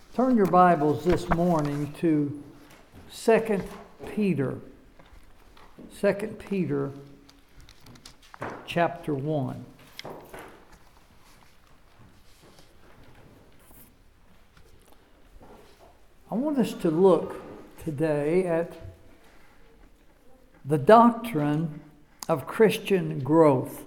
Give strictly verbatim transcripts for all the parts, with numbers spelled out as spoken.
Turn your Bibles this morning to Second Peter. Second Peter chapter one. I want us to look today at the doctrine of Christian growth.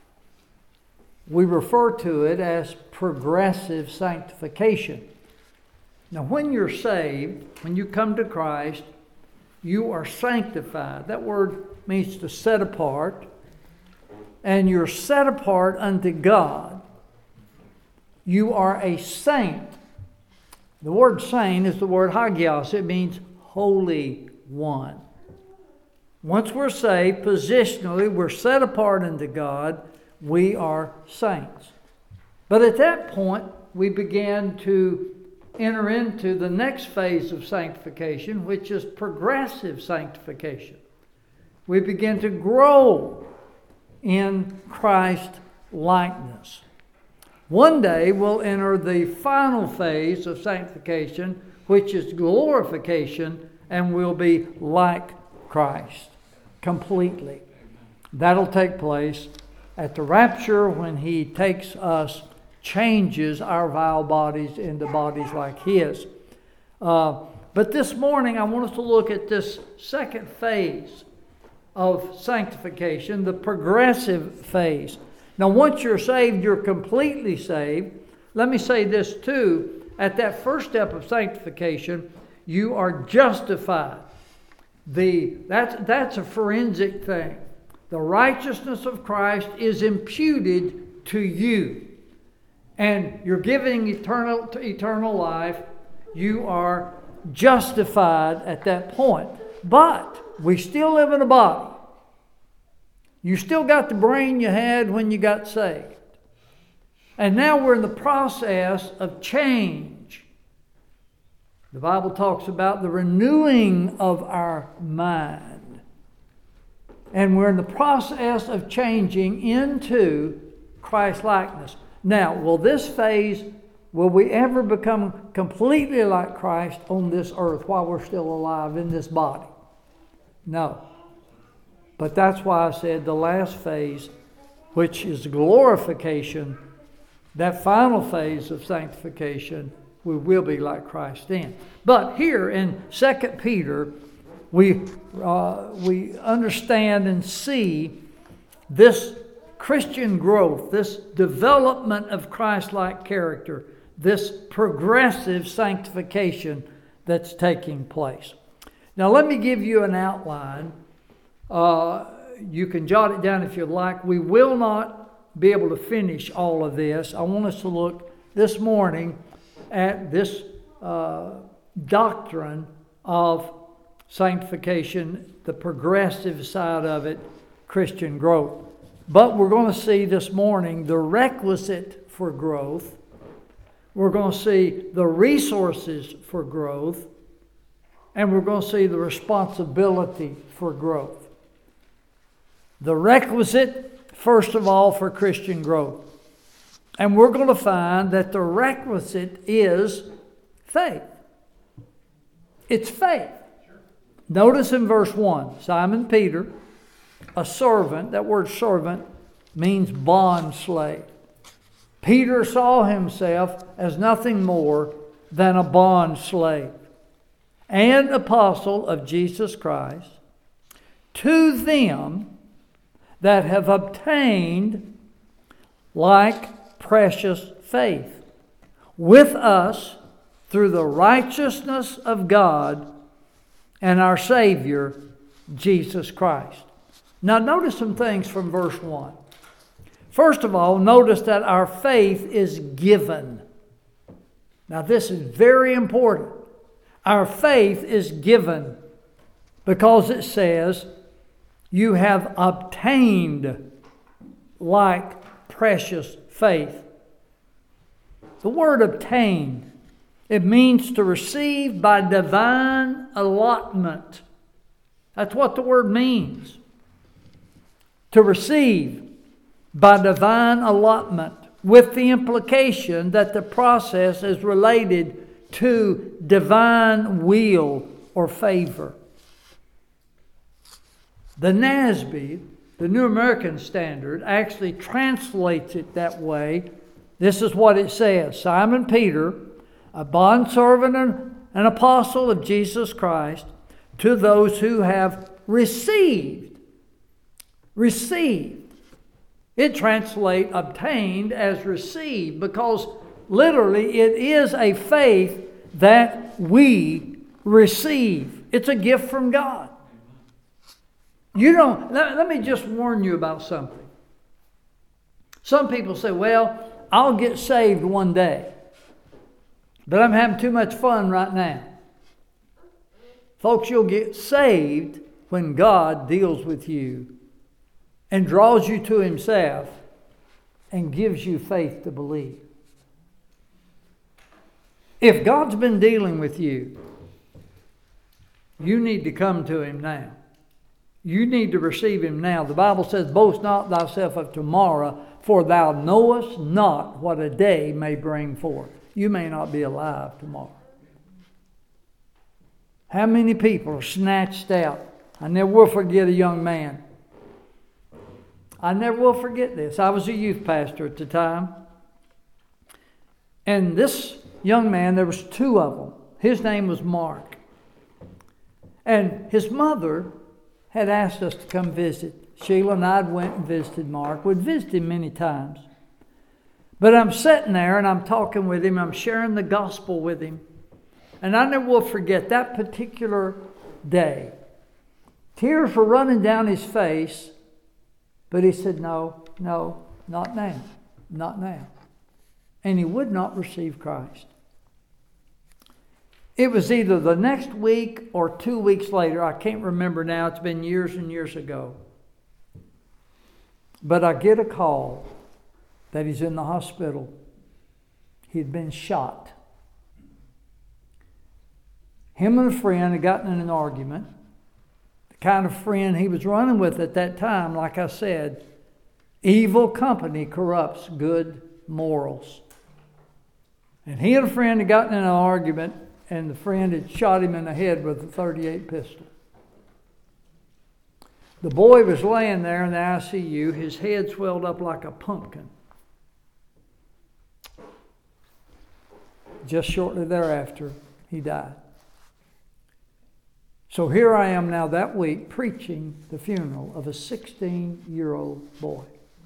We refer to it as progressive sanctification. Now, when you're saved, when you come to Christ, you are sanctified. That word means to set apart. And you're set apart unto God. You are a saint. The word saint is the word hagios. It means holy one. Once we're saved, positionally, we're set apart unto God. We are saints. But at that point, we begin to enter into the next phase of sanctification, which is progressive sanctification. We begin to grow in Christ likeness. One day we'll enter the final phase of sanctification, which is glorification, and we'll be like Christ completely. That'll take place at the rapture when He takes us, changes our vile bodies into bodies like His. Uh, but this morning I want us to look at this second phase of sanctification, the progressive phase. Now, once you're saved, you're completely saved. Let me say this too. At that first step of sanctification, you are justified. The, that's, that's a forensic thing. The righteousness of Christ is imputed to you. And you're giving eternal, eternal life. You are justified at that point. But we still live in a body. You still got the brain you had when you got saved. And now we're in the process of change. The Bible talks about the renewing of our mind. And we're in the process of changing into Christ-likeness. Now, will this phase, will we ever become completely like Christ on this earth while we're still alive in this body? No. But that's why I said the last phase, which is glorification, that final phase of sanctification, we will be like Christ in. But here in Second Peter, we uh, we understand and see this Christian growth, this development of Christ-like character, this progressive sanctification that's taking place. Now let me give you an outline. Uh, you can jot it down if you'd like. We will not be able to finish all of this. I want us to look this morning at this uh, doctrine of sanctification, the progressive side of it, Christian growth. But we're going to see this morning the requisite for growth. We're going to see the resources for growth. And we're going to see the responsibility for growth. The requisite, first of all, for Christian growth. And we're going to find that the requisite is faith. It's faith. Sure. Notice in verse one, Simon Peter, a servant, that word servant means bond slave. Peter saw himself as nothing more than a bond slave and apostle of Jesus Christ to them that have obtained like precious faith with us through the righteousness of God and our Savior, Jesus Christ. Now notice some things from verse one. First of all, notice that our faith is given. Now this is very important. Our faith is given because it says, you have obtained like precious faith. The word obtained, it means to receive by divine allotment. That's what the word means. To receive by divine allotment, with the implication that the process is related to divine will or favor. The N A S B, the New American Standard, actually translates it that way. This is what it says. Simon Peter, a bondservant and an apostle of Jesus Christ, to those who have received. Received. It translates obtained as received, because literally it is a faith that we receive. It's a gift from God. You don't, let, let me just warn you about something. Some people say, well, I'll get saved one day, but I'm having too much fun right now. Folks, you'll get saved when God deals with you and draws you to Himself and gives you faith to believe. If God's been dealing with you, you need to come to Him now. You need to receive Him now. The Bible says, boast not thyself of tomorrow, for thou knowest not what a day may bring forth. You may not be alive tomorrow. How many people are snatched out? I never will forget a young man. I never will forget this. I was a youth pastor at the time. And this young man, there was two of them. His name was Mark. And his mother had asked us to come visit. Sheila and I went and visited Mark. We'd visited him many times. But I'm sitting there and I'm talking with him. I'm sharing the gospel with him. And I never will forget that particular day. Tears were running down his face. But he said, no, no, not now. Not now. And he would not receive Christ. It was either the next week or two weeks later. I can't remember now. It's been years and years ago. But I get a call that he's in the hospital. He'd been shot. Him and a friend had gotten in an argument. The kind of friend he was running with at that time, like I said, evil company corrupts good morals. And he and a friend had gotten in an argument, and the friend had shot him in the head with a thirty-eight pistol. The boy was laying there in the I C U. His head swelled up like a pumpkin. Just shortly thereafter, he died. So here I am now that week preaching the funeral of a sixteen-year-old boy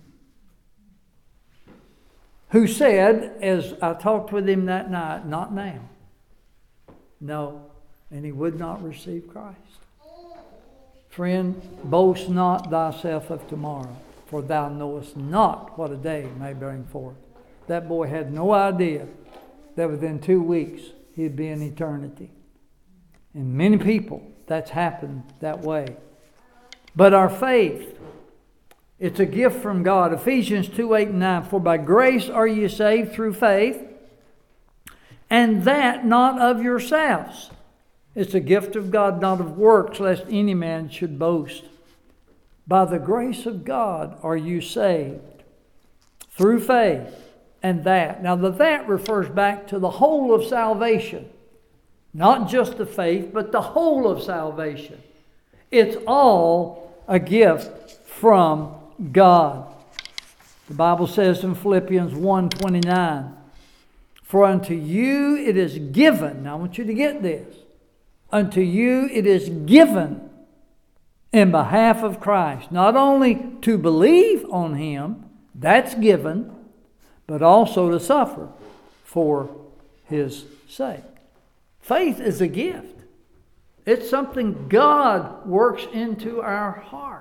who said, as I talked with him that night, not now. No, and he would not receive Christ. Friend, boast not thyself of tomorrow, for thou knowest not what a day may bring forth. That boy had no idea that within two weeks he'd be in eternity. And many people, that's happened that way. But our faith, it's a gift from God. Ephesians two, eight, and nine. For by grace are ye saved through faith, and that not of yourselves. It's a gift of God, not of works, lest any man should boast. By the grace of God are you saved through faith, and that. Now the that refers back to the whole of salvation. Not just the faith, but the whole of salvation. It's all a gift from God. The Bible says in Philippians one twenty-nine, for unto you it is given. Now I want you to get this. Unto you it is given in behalf of Christ, not only to believe on Him, that's given, but also to suffer for His sake. Faith is a gift. It's something God works into our heart.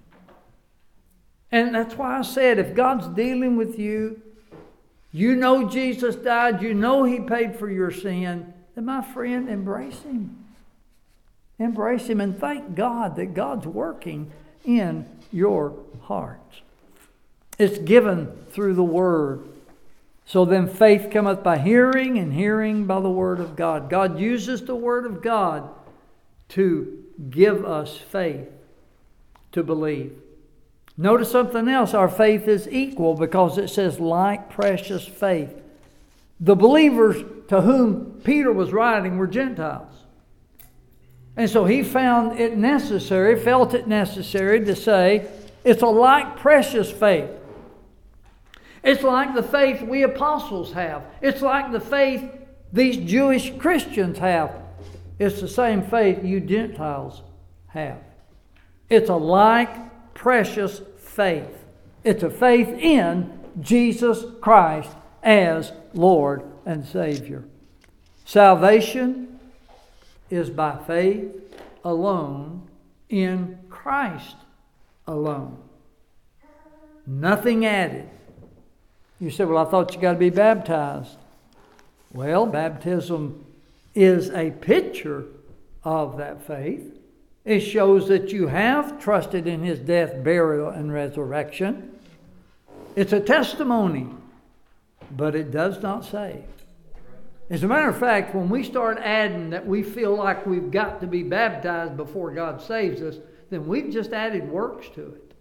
And that's why I said, if God's dealing with you, you know Jesus died, you know He paid for your sin, then my friend, embrace Him. Embrace Him and thank God that God's working in your heart. It's given through the Word. So then faith cometh by hearing, and hearing by the Word of God. God uses the Word of God to give us faith to believe. Notice something else. Our faith is equal because it says like precious faith. The believers to whom Peter was writing were Gentiles. And so he found it necessary, felt it necessary to say, it's a like precious faith. It's like the faith we apostles have. It's like the faith these Jewish Christians have. It's the same faith you Gentiles have. It's a like precious faith. It's a faith in Jesus Christ as Lord and Savior. Salvation is by faith alone in Christ alone. Nothing added. You say, well, I thought you got to be baptized. Well, baptism is a picture of that faith. It shows that you have trusted in His death, burial, and resurrection. It's a testimony, but it does not save. As a matter of fact, when we start adding that we feel like we've got to be baptized before God saves us, then we've just added works to it.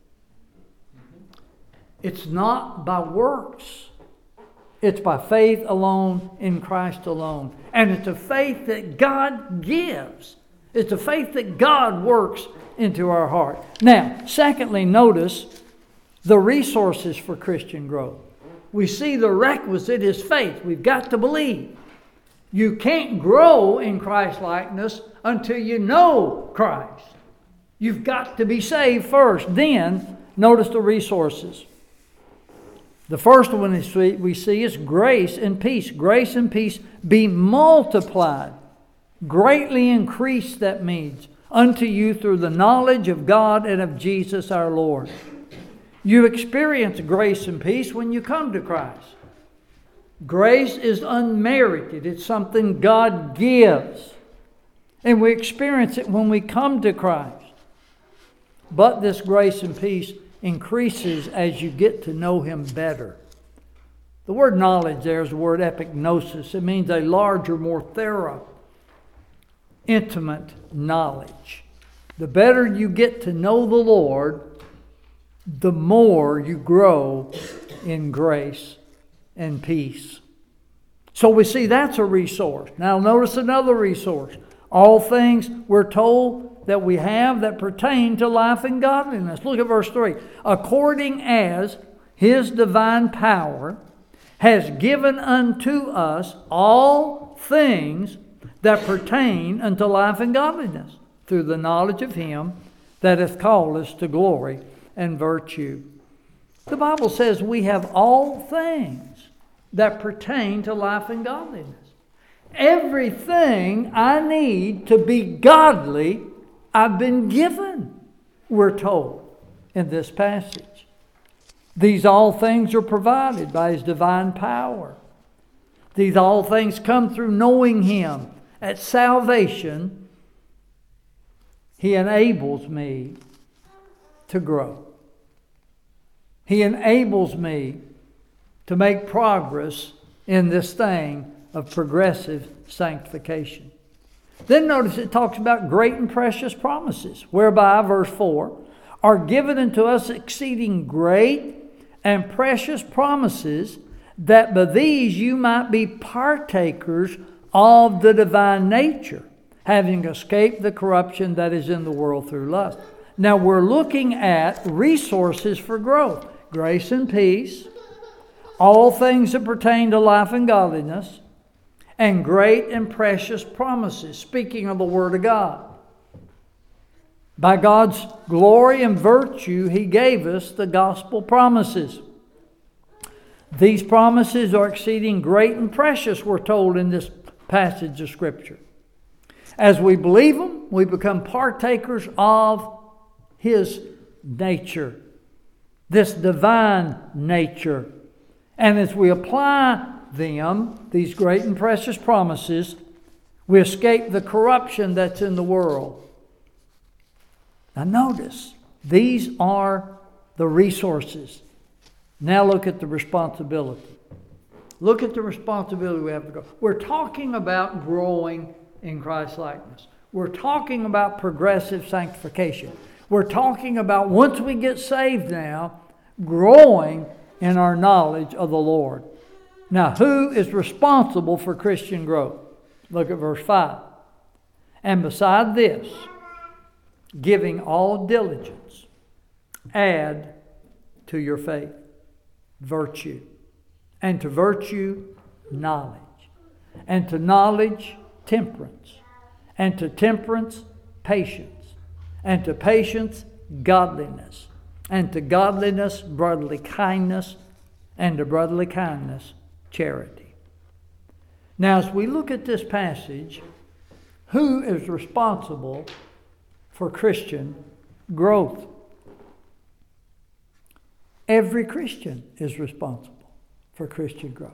It's not by works. It's by faith alone in Christ alone. And it's a faith that God gives. It's a faith that God works into our heart. Now, secondly, notice the resources for Christian growth. We see the requisite is faith. We've got to believe. You can't grow in Christ-likeness until you know Christ. You've got to be saved first. Then, notice the resources. The first one is we see is grace and peace. Grace and peace be multiplied. Greatly increased, that means, unto you through the knowledge of God and of Jesus our Lord. You experience grace and peace when you come to Christ. Grace is unmerited. It's something God gives. And we experience it when we come to Christ. But this grace and peace increases as you get to know Him better. The word knowledge there is the word epignosis. It means a larger, more thorough, intimate knowledge. The better you get to know the Lord, the more you grow in grace and peace. So we see that's a resource. Now notice another resource. All things we're told that we have that pertain to life and godliness. Look at verse three. According as His divine power has given unto us all things that pertain unto life and godliness, through the knowledge of Him that hath called us to glory and virtue. The Bible says we have all things that pertain to life and godliness. Everything I need to be godly, I've been given, we're told in this passage. These all things are provided by His divine power. These all things come through knowing Him. At salvation, He enables me to grow. He enables me to make progress in this thing of progressive sanctification. Then notice it talks about great and precious promises, whereby, verse four, are given unto us exceeding great and precious promises, that by these you might be partakers of the divine nature, having escaped the corruption that is in the world through lust. Now we're looking at resources for growth. Grace and peace, all things that pertain to life and godliness, and great and precious promises, speaking of the Word of God. By God's glory and virtue, He gave us the gospel promises. These promises are exceeding great and precious, we're told in this passage of Scripture. As we believe them, we become partakers of His nature, this divine nature. And as we apply them, these great and precious promises, we escape the corruption that's in the world. Now notice, these are the resources. Now look at the responsibility. Look at the responsibility we have to go. We're talking about growing in Christ-likeness. We're talking about progressive sanctification. We're talking about, once we get saved now, growing in our knowledge of the Lord. Now, who is responsible for Christian growth? Look at verse five. And beside this, giving all diligence, add to your faith virtue, and to virtue knowledge, and to knowledge temperance, and to temperance patience, and to patience godliness, and to godliness brotherly kindness, and to brotherly kindness charity. Now, as we look at this passage, who is responsible for Christian growth? Every Christian is responsible for Christian growth.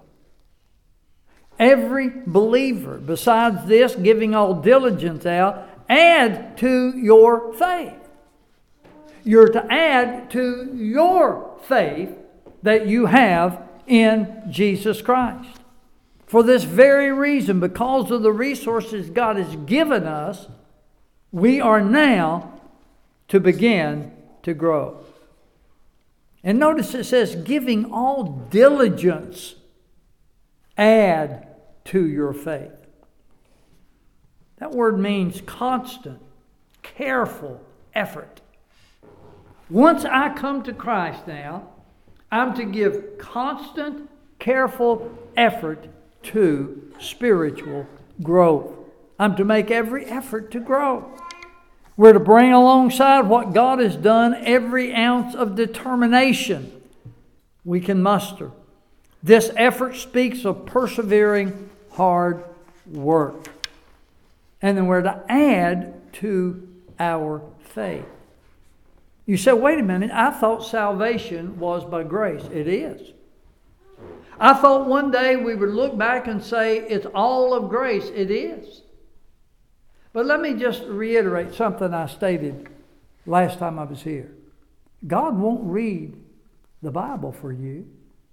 Every believer, besides this, giving all diligence out, add to your faith. You're to add to your faith that you have in Jesus Christ. For this very reason, because of the resources God has given us, we are now to begin to grow. And notice it says, giving all diligence, add to your faith. That word means constant, careful effort. Once I come to Christ now, I'm to give constant, careful effort to spiritual growth. I'm to make every effort to grow. We're to bring alongside what God has done every ounce of determination we can muster. This effort speaks of persevering hard work. And then we're to add to our faith. You say, wait a minute, I thought salvation was by grace. It is. I thought one day we would look back and say it's all of grace. It is. But let me just reiterate something I stated last time I was here. God won't read the Bible for you.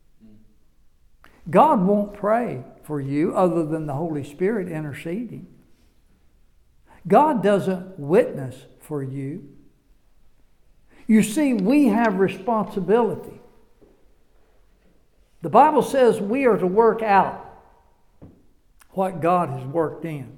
God won't pray for you other than the Holy Spirit interceding. God doesn't witness for you. You see, we have responsibility. The Bible says we are to work out what God has worked in.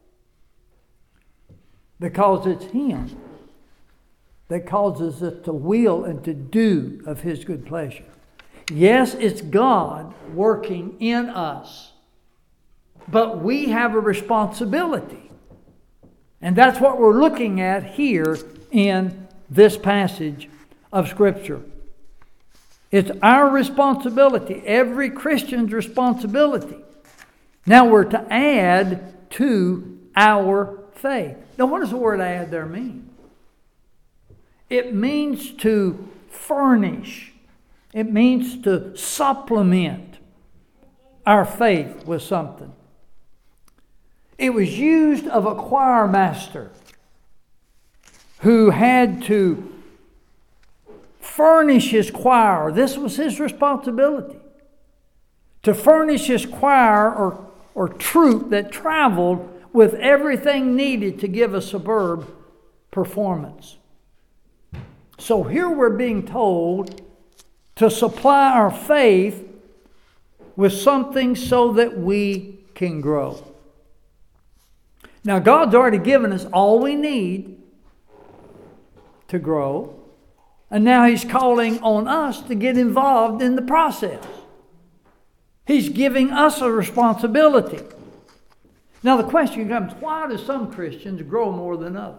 Because it's Him that causes us to will and to do of His good pleasure. Yes, it's God working in us. But we have a responsibility. And that's what we're looking at here in this passage of Scripture. It's our responsibility, every Christian's responsibility. Now we're to add to our faith. Now what does the word add there mean? It means to furnish. It means to supplement our faith with something. It was used of a choir master who had to furnish his choir. This was his responsibility. To furnish his choir or, or troupe that traveled with everything needed to give a superb performance. So here we're being told to supply our faith with something so that we can grow. Now, God's already given us all we need to grow. And now He's calling on us to get involved in the process. He's giving us a responsibility. Now, the question comes, why do some Christians grow more than others?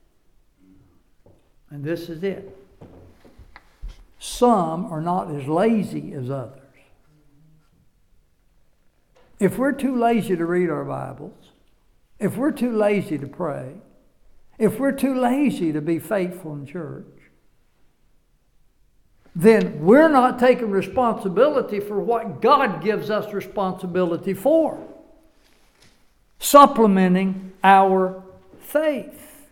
And this is it. Some are not as lazy as others. If we're too lazy to read our Bibles, if we're too lazy to pray, if we're too lazy to be faithful in church, then we're not taking responsibility for what God gives us responsibility for. Supplementing our faith.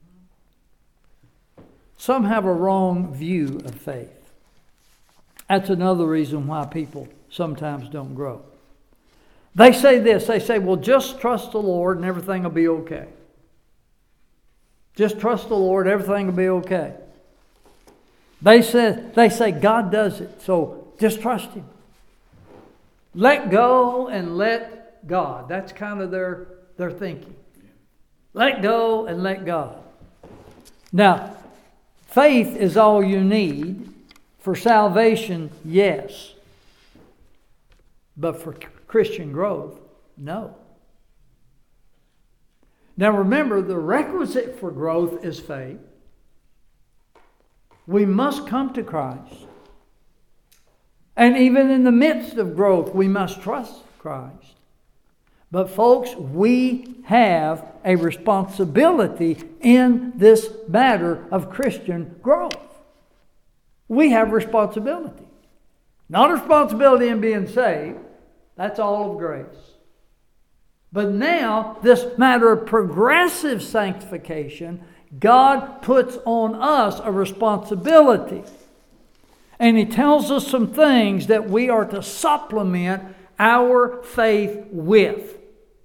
Some have a wrong view of faith. That's another reason why people sometimes don't grow. They say this, they say, well, just trust the Lord and everything will be okay. Just trust the Lord, everything will be okay. They say, they say God does it, so just trust Him. Let go and let God. That's kind of their, their thinking. Let go and let God. Now, faith is all you need. For salvation, yes. But for Christian growth, no. Now remember, the requisite for growth is faith. We must come to Christ. And even in the midst of growth, we must trust Christ. But folks, we have a responsibility in this matter of Christian growth. We have responsibility. Not a responsibility in being saved. That's all of grace. But now, this matter of progressive sanctification, God puts on us a responsibility. And He tells us some things that we are to supplement our faith with.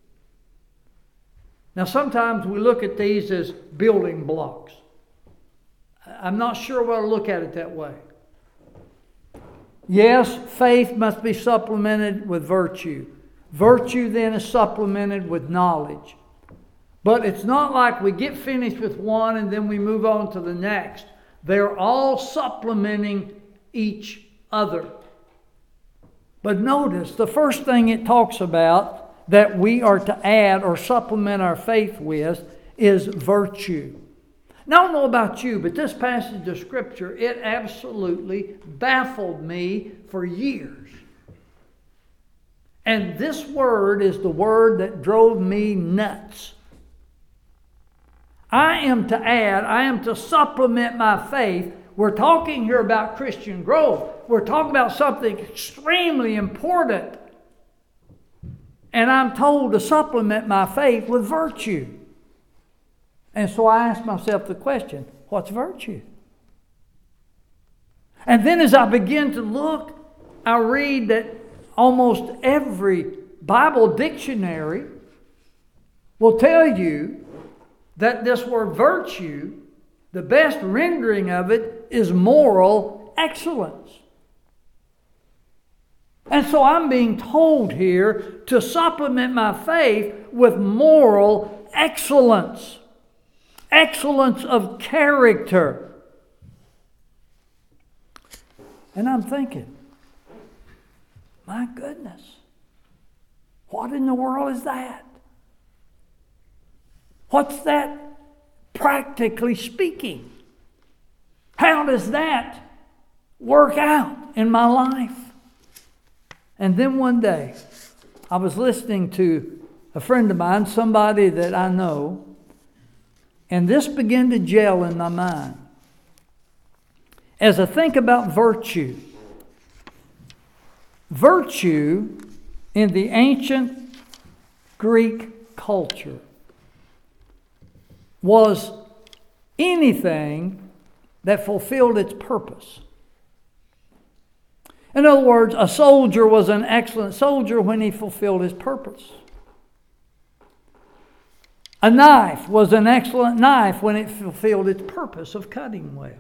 Now, sometimes we look at these as building blocks. I'm not sure whether to look at it that way. Yes, faith must be supplemented with virtue. Virtue then is supplemented with knowledge. But it's not like we get finished with one and then we move on to the next. They're all supplementing each other. But notice, the first thing it talks about that we are to add or supplement our faith with is virtue. Now, I don't know about you, but this passage of Scripture, it absolutely baffled me for years. And this word is the word that drove me nuts. I am to add, I am to supplement my faith. We're talking here about Christian growth. We're talking about something extremely important. And I'm told to supplement my faith with virtue. And so I asked myself the question, what's virtue? And then as I begin to look, I read that almost every Bible dictionary will tell you that this word virtue, the best rendering of it is moral excellence. And so I'm being told here to supplement my faith with moral excellence. Excellence of character. And I'm thinking, my goodness, what in the world is that? What's that practically speaking? How does that work out in my life? And then one day, I was listening to a friend of mine, somebody that I know, and this began to gel in my mind. As I think about virtue, virtue in the ancient Greek culture was anything that fulfilled its purpose. In other words, a soldier was an excellent soldier when he fulfilled his purpose. A knife was an excellent knife when it fulfilled its purpose of cutting well.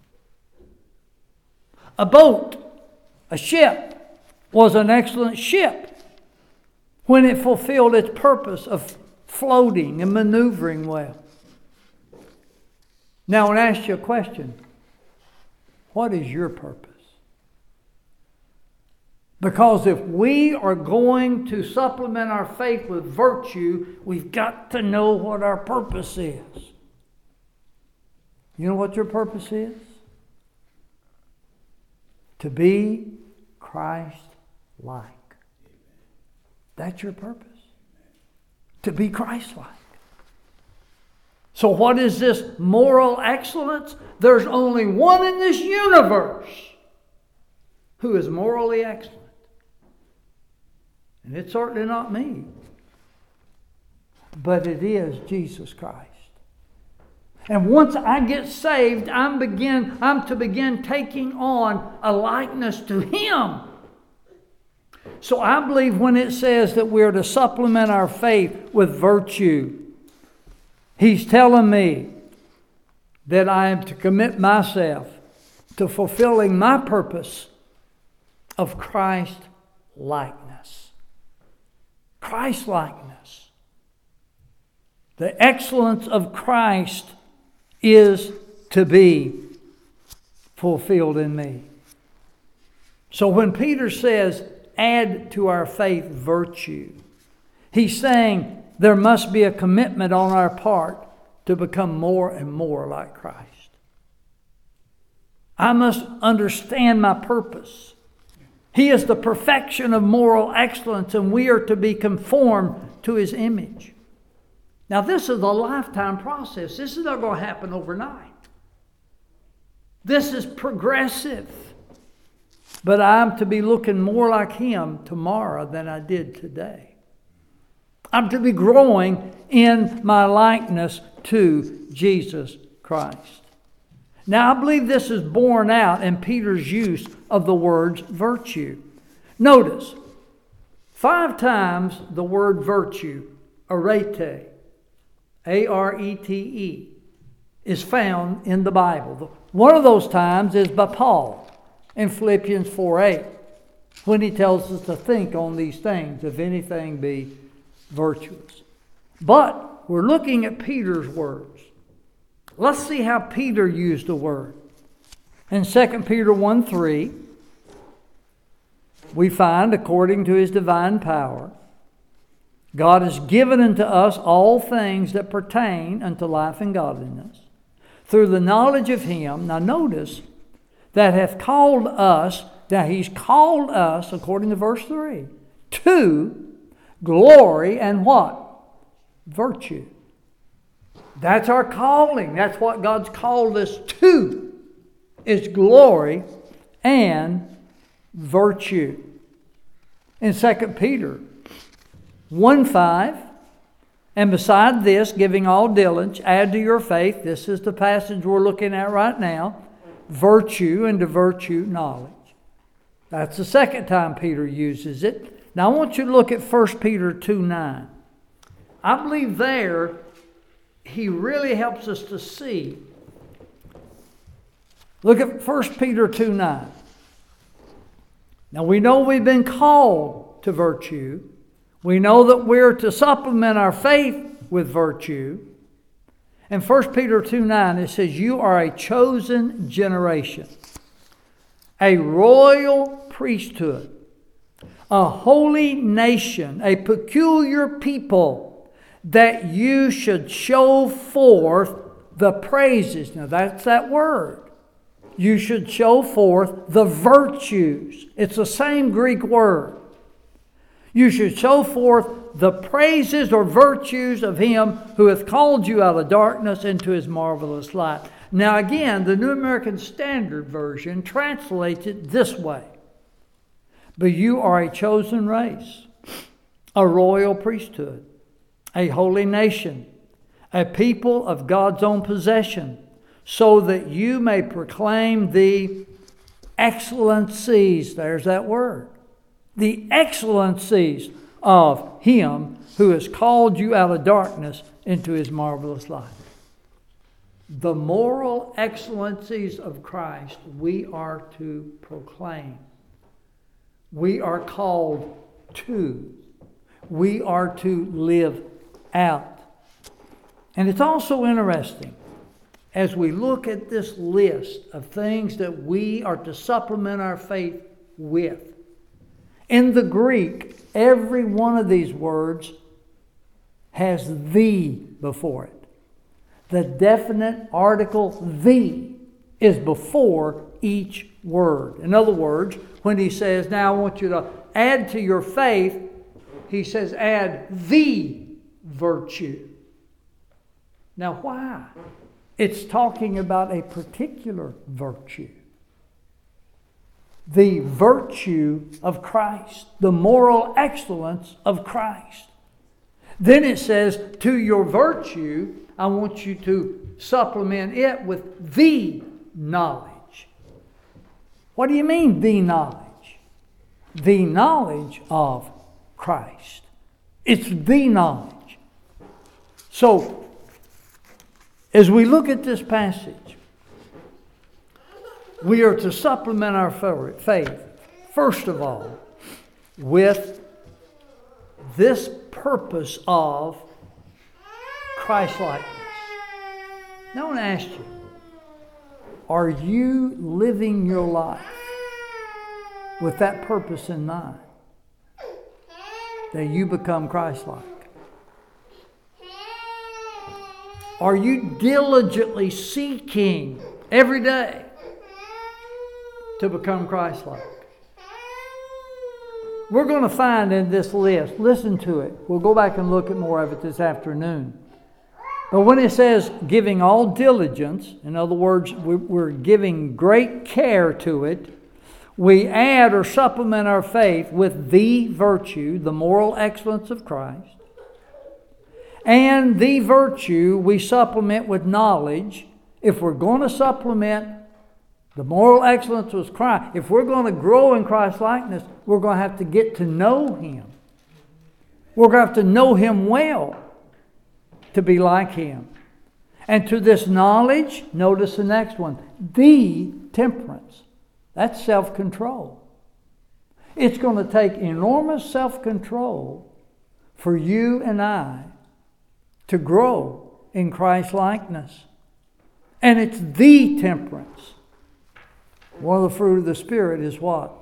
A boat, a ship, was an excellent ship when it fulfilled its purpose of floating and maneuvering well. Now, I want to ask you a question. What is your purpose? Because if we are going to supplement our faith with virtue, we've got to know what our purpose is. You know what your purpose is? To be Christ-like. That's your purpose. To be Christ-like. So what is this moral excellence? There's only one in this universe who is morally excellent. And it's certainly not me. But it is Jesus Christ. And once I get saved, I'm begin I'm to begin taking on a likeness to Him. So I believe when it says that we're to supplement our faith with virtue, He's telling me that I am to commit myself to fulfilling my purpose of Christ likeness. Christ-likeness. The excellence of Christ is to be fulfilled in me. So when Peter says, add to our faith virtue, he's saying there must be a commitment on our part to become more and more like Christ. I must understand my purpose. He is the perfection of moral excellence, and we are to be conformed to His image. Now, this is a lifetime process. This is not going to happen overnight. This is progressive. But I'm to be looking more like Him tomorrow than I did today. I'm to be growing in my likeness to Jesus Christ. Now, I believe this is borne out in Peter's use of the words virtue. Notice, five times the word virtue, arete, A R E T E, is found in the Bible. One of those times is by Paul in Philippians four eight, when he tells us to think on these things, if anything be virtuous. But we're looking at Peter's words. Let's see how Peter used the word. In Second Peter one three, we find, according to His divine power, God has given unto us all things that pertain unto life and godliness, through the knowledge of Him, now notice, that hath called us, that He's called us, according to verse three, to glory and what? Virtue. That's our calling. That's what God's called us to, is glory and virtue. In Second Peter one five, and beside this, giving all diligence, add to your faith, this is the passage we're looking at right now, virtue, and to virtue knowledge. That's the second time Peter uses it. Now I want you to look at First Peter two nine. I believe there he really helps us to see. Look at First Peter two nine. Now we know we've been called to virtue. We know that we're to supplement our faith with virtue. In First Peter two nine it says, you are a chosen generation, a royal priesthood, a holy nation, a peculiar people, that you should show forth the praises. Now that's that word. You should show forth the virtues. It's the same Greek word. You should show forth the praises or virtues of Him who hath called you out of darkness into His marvelous light. Now again, the New American Standard Version translates it this way. But you are a chosen race, a royal priesthood, a holy nation, a people of God's own possession, so that you may proclaim the excellencies, there's that word, the excellencies of Him who has called you out of darkness into His marvelous light. The moral excellencies of Christ we are to proclaim. We are called to. We are to live out. And it's also interesting, as we look at this list of things that we are to supplement our faith with. In the Greek, every one of these words has the before it. The definite article the is before each word. In other words, when he says, now I want you to add to your faith, he says add the virtue. Now why? It's talking about a particular virtue. The virtue of Christ. The moral excellence of Christ. Then it says, to your virtue, I want you to supplement it with the knowledge. What do you mean, the knowledge? The knowledge of Christ. It's the knowledge. So, as we look at this passage, we are to supplement our faith, first of all, with this purpose of Christ-likeness. Now I want to ask you, are you living your life with that purpose in mind? That you become Christ-like? Are you diligently seeking every day to become Christ-like? We're going to find in this list, listen to it. We'll go back and look at more of it this afternoon. But when it says giving all diligence, in other words, we're giving great care to it, we add or supplement our faith with the virtue, the moral excellence of Christ. And the virtue we supplement with knowledge. If we're going to supplement the moral excellence of Christ, if we're going to grow in Christ's likeness, we're going to have to get to know Him. We're going to have to know Him well to be like Him. And to this knowledge, notice the next one, the temperance. That's self-control. It's going to take enormous self-control for you and I to grow in Christ's likeness. And it's the temperance. One of the fruit of the Spirit is what?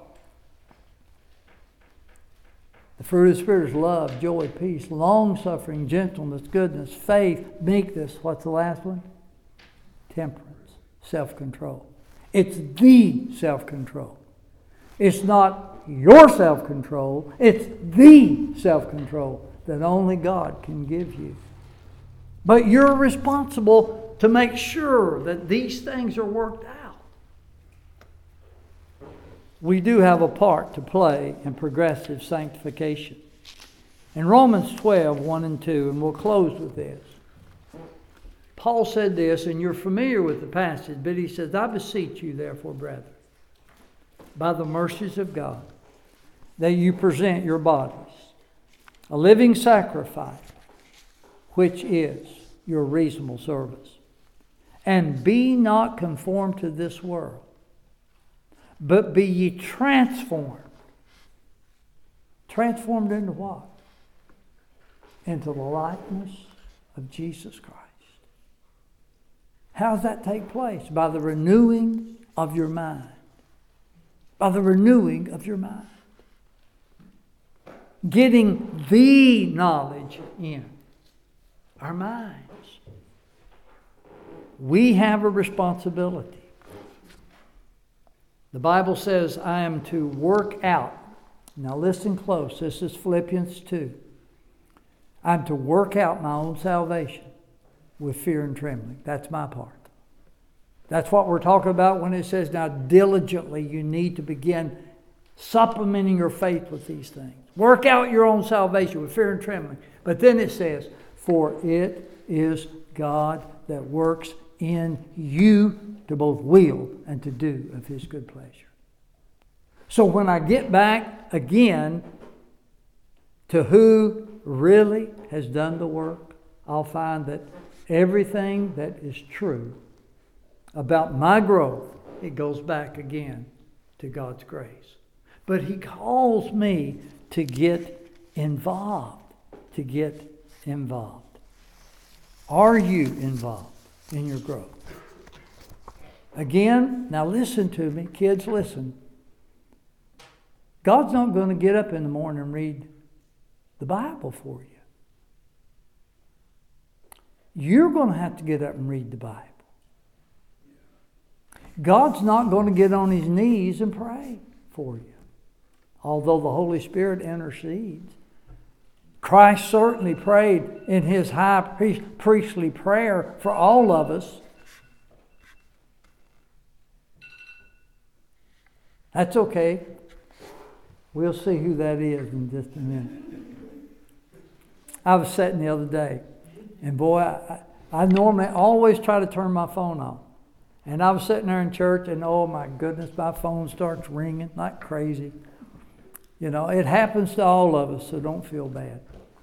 The fruit of the Spirit is love, joy, peace, long-suffering, gentleness, goodness, faith, meekness. What's the last one? Temperance, self-control. It's the self-control. It's not your self-control. It's the self-control that only God can give you. But you're responsible to make sure that these things are worked out. We do have a part to play in progressive sanctification. In Romans twelve, one and two, and we'll close with this. Paul said this, and you're familiar with the passage, but he says, I beseech you, therefore, brethren, by the mercies of God, that you present your bodies a living sacrifice, which is your reasonable service. And be not conformed to this world, but be ye transformed. Transformed into what? Into the likeness of Jesus Christ. How does that take place? By the renewing of your mind. By the renewing of your mind. Getting the knowledge in our minds. We have a responsibility. The Bible says I am to work out. Now listen close. This is Philippians two. I'm to work out my own salvation with fear and trembling. That's my part. That's what we're talking about when it says now diligently you need to begin supplementing your faith with these things. Work out your own salvation with fear and trembling. But then it says, for it is God that works in you to both will and to do of His good pleasure. So when I get back again to who really has done the work, I'll find that everything that is true about my growth, it goes back again to God's grace. But He calls me to get involved, to get involved. Are you involved in your growth? Again, now listen to me. Kids, listen. God's not going to get up in the morning and read the Bible for you. You're going to have to get up and read the Bible. God's not going to get on His knees and pray for you. Although the Holy Spirit intercedes. Christ certainly prayed in His high priestly prayer for all of us. That's okay. We'll see who that is in just a minute. I was sitting the other day, and boy, I, I normally always try to turn my phone off. And I was sitting there in church, and oh my goodness, my phone starts ringing like crazy. You know, it happens to all of us, so don't feel bad.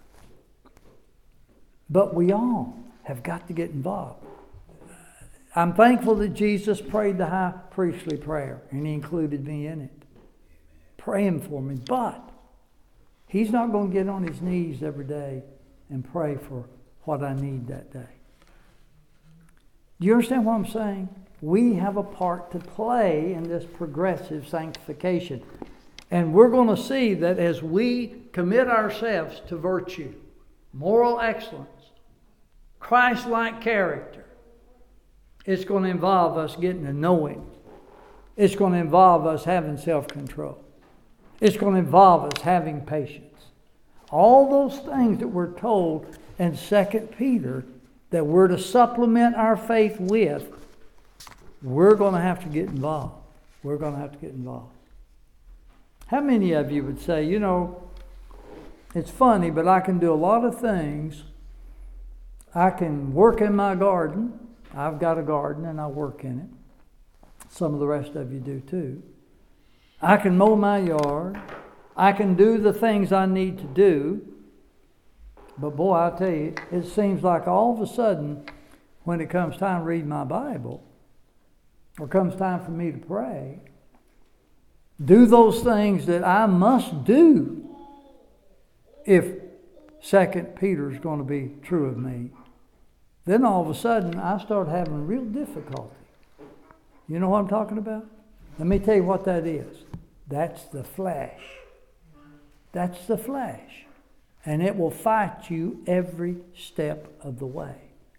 But we all have got to get involved. I'm thankful that Jesus prayed the high priestly prayer, and He included me in it. Praying for me. But He's not going to get on his knees every day and pray for what I need that day. Do you understand what I'm saying? We have a part to play in this progressive sanctification. And we're going to see that as we commit ourselves to virtue, moral excellence, Christ-like character, it's going to involve us getting to know Him. It's going to involve us having self-control. It's going to involve us having patience. All those things that we're told in Second Peter that we're to supplement our faith with, we're going to have to get involved. We're going to have to get involved. How many of you would say, you know, it's funny, but I can do a lot of things. I can work in my garden. I've got a garden and I work in it. Some of the rest of you do too. I can mow my yard. I can do the things I need to do. But boy, I tell you, it seems like all of a sudden, when it comes time to read my Bible, or comes time for me to pray, do those things that I must do if Second Peter is going to be true of me, then all of a sudden I start having real difficulty. You know what I'm talking about? Let me tell you what that is. That's the flesh. That's the flesh. And it will fight you every step of the way.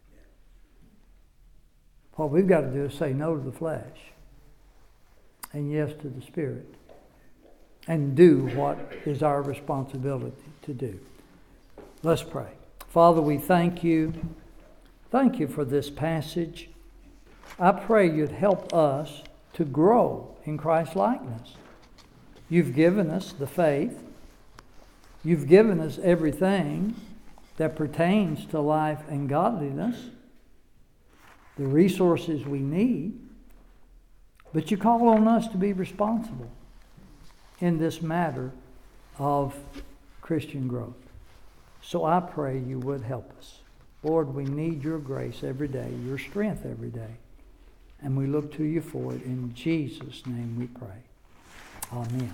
What we've got to do is say no to the flesh and yes to the Spirit, and do what is our responsibility to do. Let's pray. Father, we thank you. Thank you for this passage. I pray you'd help us to grow in Christ's likeness. You've given us the faith. You've given us everything that pertains to life and godliness, the resources we need. But you call on us to be responsible in this matter of Christian growth. So I pray you would help us. Lord, we need your grace every day, your strength every day. And we look to you for it. In Jesus' name we pray. Amen.